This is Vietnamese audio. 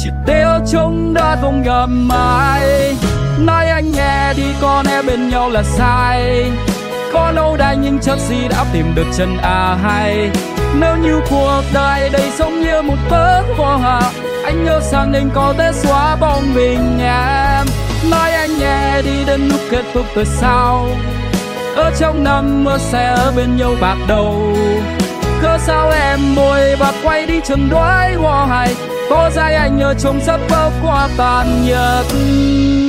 Chia tay ở trong đã không gặp mãi. Nói anh nghe đi con em bên nhau là sai. Có lâu đài nhưng chắc gì đã tìm được chân ai. Nếu như cuộc đời đây giống như một bức họa, anh nhớ rằng anh có thể xóa bóng mình em. Nói anh nghe đi đến lúc kết thúc từ sau. Ở trong năm mưa sẽ ở bên nhau bạc đầu. Cớ sao em bồi và quay đi chừng đói hoa hài. Có dài anh ở trong giấc mơ qua tàn nhật.